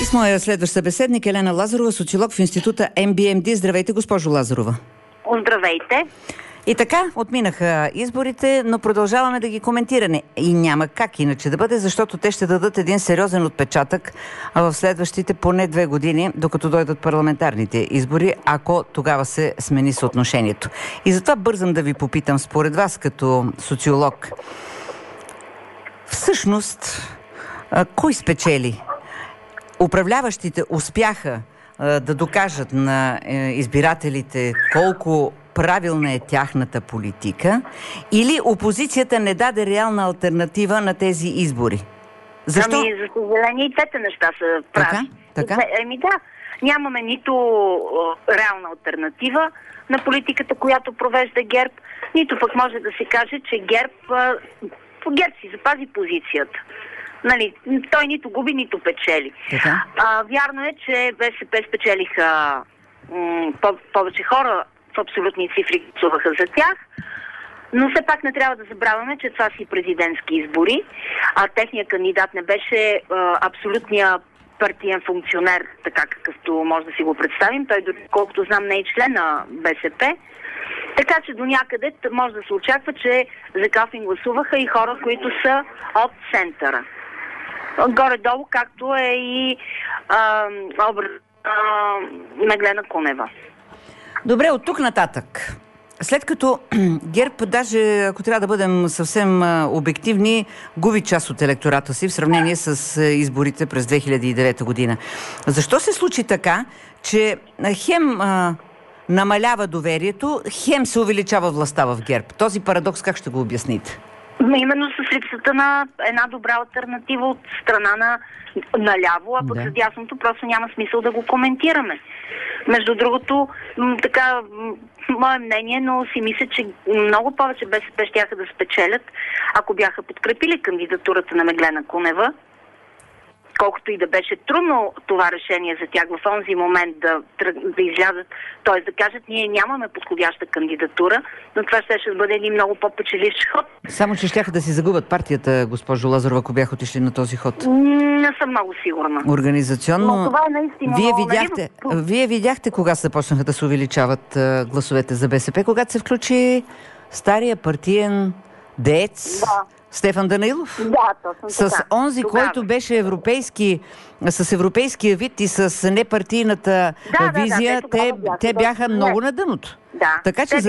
И с моя следващ събеседник Елена Лазарова, социолог в института MBMD. Здравейте, госпожо Лазарова. Здравейте. И така, отминаха изборите, но продължаваме да ги коментираме. И няма как иначе да бъде, защото те ще дадат един сериозен отпечатък в следващите поне 2 години, докато дойдат парламентарните избори, ако тогава се смени съотношението. И затова бързам да ви попитам, според вас като социолог, всъщност, кой спечели? Управляващите успяха да докажат на избирателите колко правилна е тяхната политика, или опозицията не даде реална алтернатива на тези избори? Защо? Ами, за съжаление, и двете неща са прави. Така? Еми да, нямаме нито реална алтернатива на политиката, която провежда ГЕРБ, нито пък може да се каже, че ГЕРБ си запази позицията. Нали, той нито губи, нито печели. Вярно е, че БСП спечелиха повече хора в абсолютни цифри гласуваха за тях, но все пак не трябва да забравяме, че това си президентски избори, а техният кандидат не беше абсолютния партиен функционер, така какъвто може да си го представим. Той, колкото знам, не е член на БСП. Така че до някъде може да се очаква, че за Калфин гласуваха и хора, които са от центъра. Горе-долу, както е и Меглена Кунева. Добре, от тук нататък. След като ГЕРБ, даже ако трябва да бъдем съвсем обективни, губи част от електората си в сравнение с изборите през 2009 година. Защо се случи така, че хем намалява доверието, хем се увеличава властта в ГЕРБ? Този парадокс как ще го обясните? Именно с липсата на една добра алтернатива от страна наляво, а пък за дясното просто няма смисъл да го коментираме. Между другото, така, мое мнение, но си мисля, че много повече БСП щяха да спечелят, ако бяха подкрепили кандидатурата на Меглена Кунева, колкото и да беше трудно това решение за тях в онзи момент да излязат, т.е. да кажат, ние нямаме подходяща кандидатура, но това ще бъде един много по-печеливш ход. Само, че щяха да си загубят партията, госпожо Лазарова, ако бяха отишли на този ход. Не съм много сигурна. Организационно... Но това е наистина... Вие видяхте кога започнаха да се увеличават гласовете за БСП, когато се включи стария партиен деец... Да. Стефан Данаилов? Да, точно така. С онзи, който беше с европейския вид и с непартийната визия, те бяха много на дъното. Да. Така че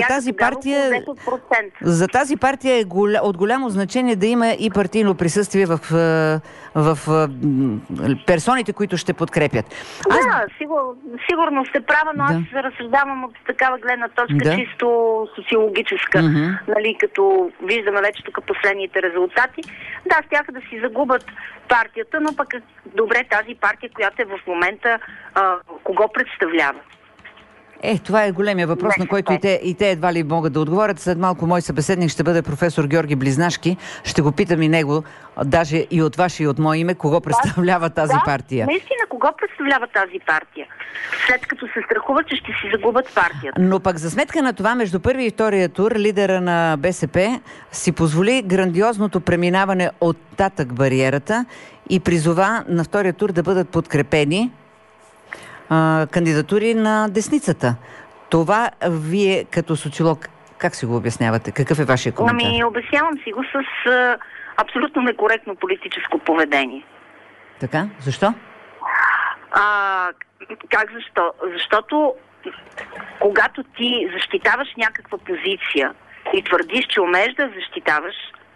за тази партия е от голямо значение да има и партийно присъствие в персоните, които ще подкрепят. Сигурно сте права, но аз разсъждавам от такава гледна точка, чисто социологическа. Нали, като виждаме вече тук последните резултати. Да, щяха да си загубят партията, но пък добре тази партия, която е в момента, кого представлява? Това е големия въпрос, на който и те едва ли могат да отговорят. След малко мой събеседник ще бъде професор Георги Близнашки. Ще го питам и него, даже и от ваше и от мое име, кого представлява тази партия. Наистина, кого представлява тази партия? След като се страхуват, че ще си загубят партията. Но пък за сметка на това, между първи и втория тур, лидера на БСП си позволи грандиозното преминаване от татък бариерата и призова на втория тур да бъдат подкрепени кандидатури на десницата. Това вие като социолог как си го обяснявате? Какъв е вашия коментар? Обяснявам си го с абсолютно некоректно политическо поведение. Така? Защо? Как защо? Защото когато ти защитаваш някаква позиция и твърдиш, че умееш да защитаваш,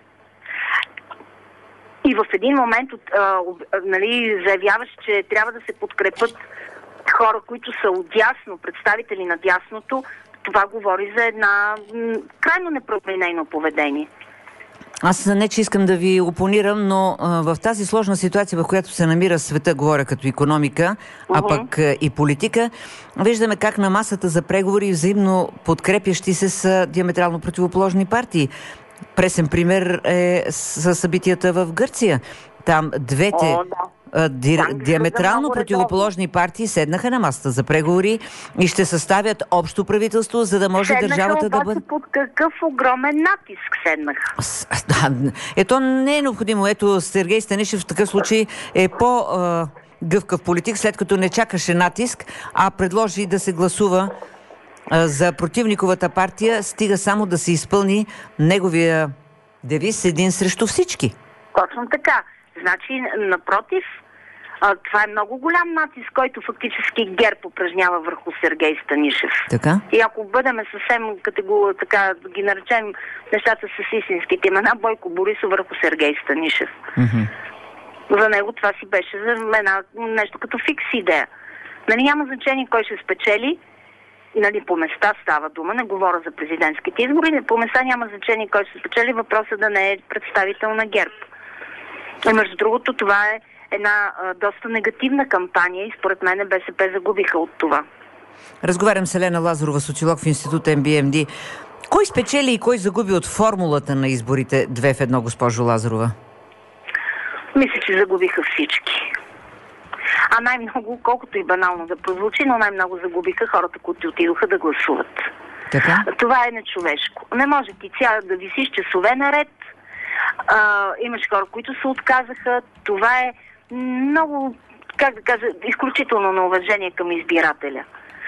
и в един момент заявяваш, че трябва да се подкрепят хора, които са отдясно, представители на дясното, това говори за една крайно неправилно поведение. Аз не, че искам да ви опонирам, но в тази сложна ситуация, в която се намира света, говоря като икономика, а пък и политика, виждаме как на масата за преговори взаимно подкрепящи се са диаметрално противоположни партии. Пресен пример е с събитията в Гърция. Там двете диаметрално противоположни партии седнаха на масата за преговори и ще съставят общо правителство, за да може държавата да бъде... Под какъв огромен натиск седнаха? Ето не е необходимо. Ето Сергей Станишев в такъв случай е гъвкав политик, след като не чакаше натиск, а предложи да се гласува за противниковата партия, стига само да се изпълни неговия девиз един срещу всички. Точно така. Значи, напротив, това е много голям натиск, който фактически ГЕРБ упражнява върху Сергей Станишев. Така? И ако бъдем съвсем така, да ги наречем нещата с истинските имена, Бойко Борисов върху Сергей Станишев. Mm-hmm. За него това си беше за нещо като фикс идея. Нали, няма значение кой ще спечели, нали, по места става дума, не говоря за президентските избори, по места няма значение кой ще спечели, въпросът да не е представител на ГЕРБ. И между другото, това е една доста негативна кампания и според мен БСП загубиха от това. Разговарям с Елена Лазарова, социолог в института MBMD. Кой спечели и кой загуби от формулата на изборите 2 в 1, госпожо Лазарова? Мисля, че загубиха всички. А най-много, колкото и банално да прозвучи, но най-много загубиха хората, които отидоха да гласуват. Така? Това е нечовешко. Не може ти цяла да висиш часове наред. Имаш хора, които се отказаха. Това е много, как да кажа, изключително на уважение към избирателя.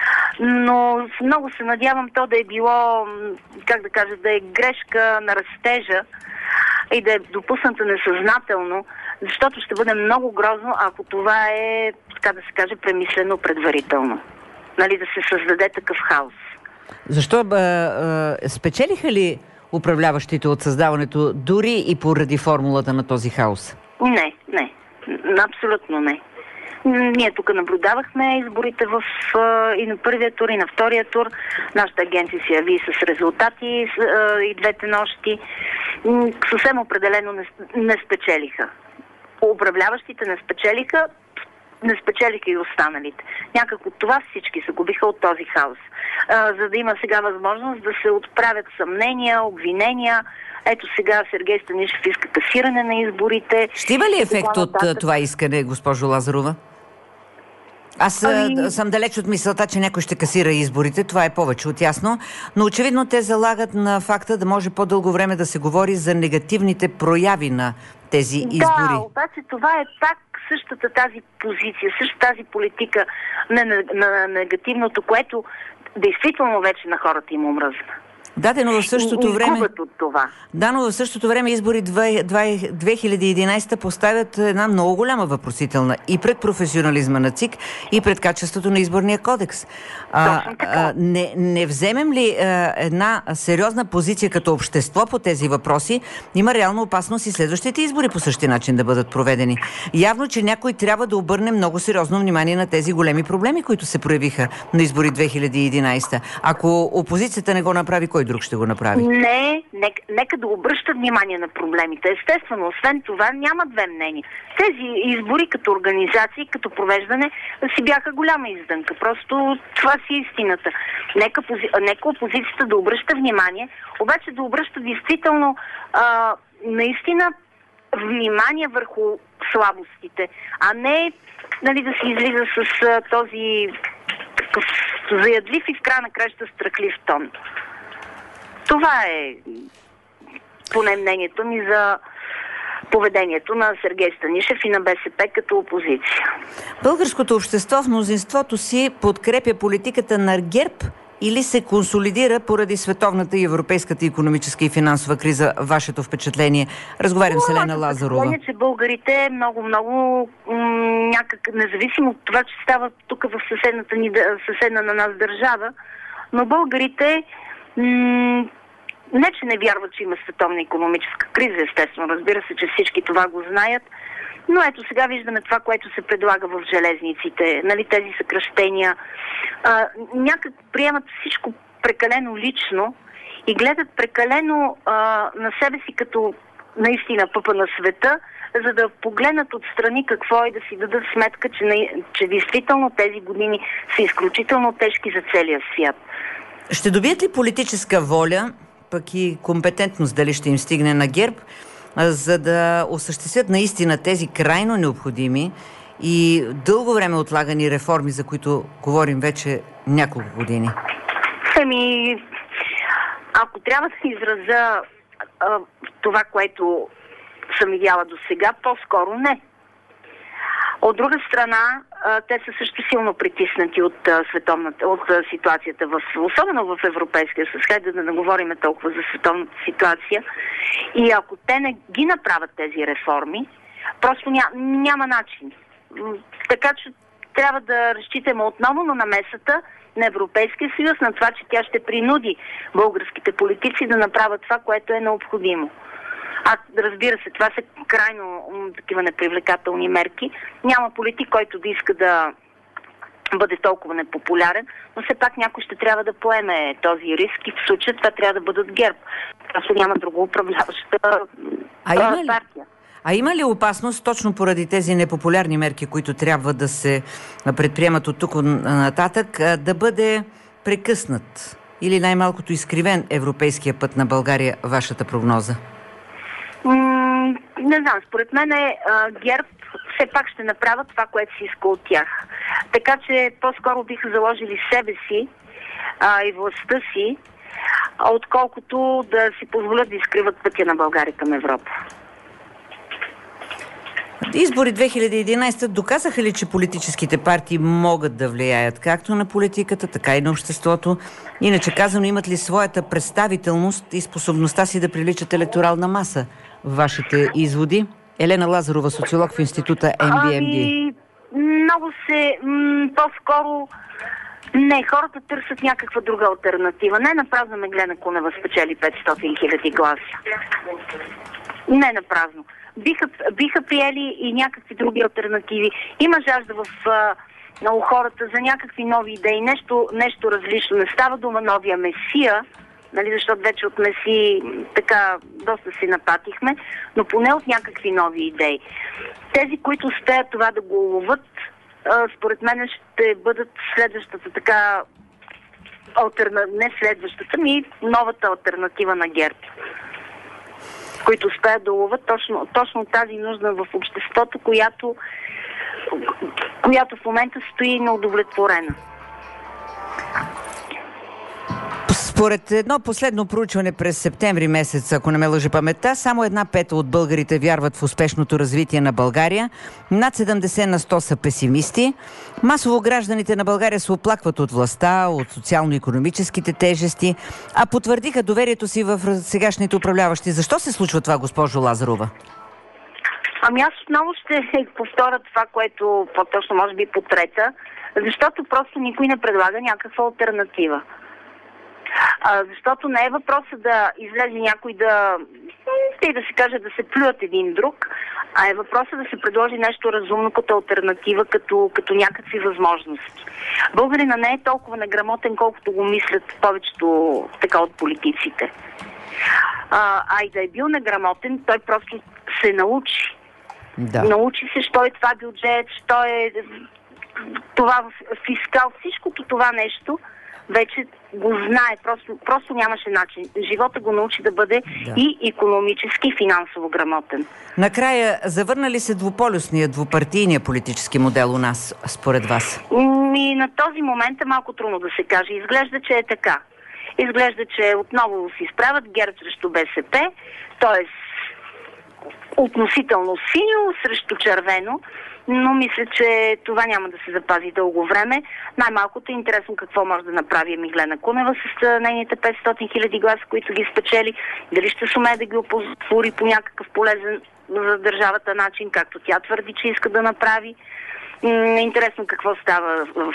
Но много се надявам то да е било, как да кажа, да е грешка на растежа и да е допусната несъзнателно, защото ще бъде много грозно, ако това е, така да се каже, премислено предварително. Нали, да се създаде такъв хаос. Защо спечелиха ли управляващите от създаването дори и поради формулата на този хаос? Не. Абсолютно не. Ние тук наблюдавахме изборите и на първия тур, и на втория тур. Нашата агенция се яви с резултати и двете нощи. Съвсем определено не спечелиха. Управляващите не спечелиха и останалите. Някак от това всички се губиха от този хаос. За да има сега възможност да се отправят съмнения, обвинения. Ето сега Сергей Станишев иска касиране на изборите. Ще има ли ефект от това искане, госпожо Лазарова? Аз съм далеч от мисълта, че някой ще касира изборите. Това е повече от ясно. Но очевидно те залагат на факта да може по-дълго време да се говори за негативните прояви на тези избори. Да, обаче това е пак същата тази позиция, същата тази политика на негативното, което действително вече на хората им омръзна. Да, но в същото време... от това. Да, но в същото време избори 2011 поставят една много голяма въпросителна и пред професионализма на ЦИК, и пред качеството на изборния кодекс. Не вземем ли една сериозна позиция като общество по тези въпроси, има реална опасност и следващите избори по същия начин да бъдат проведени. Явно, че някой трябва да обърне много сериозно внимание на тези големи проблеми, които се проявиха на избори 2011. Ако опозицията не го направи, кой друг ще го направи? Нека да обръщат внимание на проблемите. Естествено, освен това няма две мнения. Тези избори като организации, като провеждане си бяха голяма издънка. Просто това си истината. Нека опозицията да обръща внимание, обаче да обръща действително наистина внимание върху слабостите, а не, нали, да се излиза с този заядлив и в края на краща страхлив тон. Това е поне мнението ми за поведението на Сергей Станишев и на БСП като опозиция. Българското общество в мнозинството си подкрепя политиката на ГЕРБ или се консолидира поради световната и европейската икономическа и финансова криза? Вашето впечатление? Разговарям с Елена Лазарова. Че българите много някак, независимо от това, че става тук в съседна на нас държава, но българите не, че не вярват, че има световна икономическа криза, естествено. Разбира се, че всички това го знаят. Но ето сега виждаме това, което се предлага в железниците. Нали, тези съкращения. Някак приемат всичко прекалено лично и гледат прекалено на себе си като наистина пъпа на света, за да погледнат отстрани какво е, да си дадат сметка, че действително тези години са изключително тежки за целия свят. Ще добият ли политическа воля, пък и компетентност, дали ще им стигне на ГЕРБ, за да осъществят наистина тези крайно необходими и дълго време отлагани реформи, за които говорим вече няколко години? Ако трябва да изразя това, което съм видяла до сега, по-скоро не. От друга страна, те са също силно притиснати от ситуацията, особено в Европейския съюз. Хайде да не говорим толкова за световната ситуация. И ако те не ги направят тези реформи, просто няма начин. Така че трябва да разчитаме отново на намесата на Европейския съюз, на това, че тя ще принуди българските политици да направят това, което е необходимо. Разбира се, това са крайно такива непривлекателни мерки. Няма политик, който да иска да бъде толкова непопулярен, но все пак някой ще трябва да поеме този риск и в случая това трябва да бъдат ГЕРБ. Просто няма друго управляваща партия. А има ли опасност, точно поради тези непопулярни мерки, които трябва да се предприемат от тук нататък, да бъде прекъснат или най-малкото изкривен европейския път на България, вашата прогноза? Не знам, според мен ГЕРБ все пак ще направят това, което се иска от тях. Така че по-скоро биха заложили себе си и властта си, отколкото да си позволят да изкриват пътя на България към Европа. Избори 2011 доказаха ли, че политическите партии могат да влияят както на политиката, така и на обществото? Иначе казано, имат ли своята представителност и способността си да привличат електорална маса? Вашите изводи? Елена Лазарова, социолог в института MBMD. Много по-скоро хората търсят някаква друга алтернатива. Не напразно Меглена Кунева спечели 500 хиляди гласа. Не напразно. Биха приели и някакви други алтернативи. Има жажда в много хората за някакви нови идеи, нещо различно. Не става дума новия Месия, защото вече от Месии така доста си напатихме, но поне от някакви нови идеи. Тези, които успеят това да го ловят, според мен ще бъдат следващата така не следващата, новата алтернатива на ГЕРБ, които успеят да ловят точно тази нужда в обществото, която в момента стои неудовлетворена. Според едно последно проучване през септември месец, ако не ме лъже паметта, само 1/5 от българите вярват в успешното развитие на България. Над 70% са песимисти. Масово гражданите на България се оплакват от властта, от социално-икономическите тежести, а потвърдиха доверието си в сегашните управляващи. Защо се случва това, госпожо Лазарова? Аз отново ще повторя това, което по-точно може би потрета, защото просто никой не предлага някаква алтернатива. Защото не е въпросът да излезе някой да се каже да се плюят един друг, а е въпросът да се предложи нещо разумно като алтернатива, като някакви възможности. Българина не е толкова неграмотен, колкото го мислят повечето така от политиците. И да е бил неграмотен, той просто се научи. Да. Научи се, що е това бюджет, що е това фискал, всичкото това нещо вече го знае, просто нямаше начин. Живота го научи да бъде и икономически, и финансово грамотен. Накрая, завърна ли се двуполюсния, двупартийния политически модел у нас, според вас? И на този момент е малко трудно да се каже. Изглежда, че е така. Изглежда, че отново се изправят ГЕРБ срещу БСП, т.е. относително синьо срещу червено, но мисля, че това няма да се запази дълго време. Най-малкото е интересно какво може да направи Меглена Кунева с нейните 500 хиляди гласа, които ги спечели. Дали ще сумее да ги оползотвори по някакъв полезен за държавата начин, както тя твърди, че иска да направи. Интересно какво става в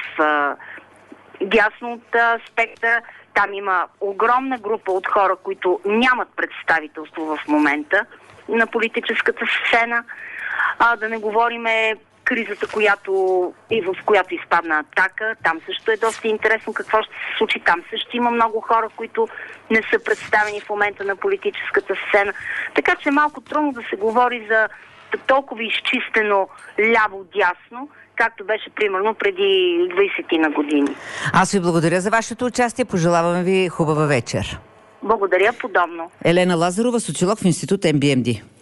дясно от спектъра. Там има огромна група от хора, които нямат представителство в момента на политическата сцена. Да не говориме кризата, в която изпадна Атака. Там също е доста интересно какво ще се случи. Там също има много хора, които не са представени в момента на политическата сцена. Така че малко трудно да се говори за толкова изчистено ляво-дясно, както беше примерно преди 20 на години. Аз ви благодаря за вашето участие. Пожелаваме ви хубава вечер. Благодаря, подобно. Елена Лазарова, социолог в институт MBMD.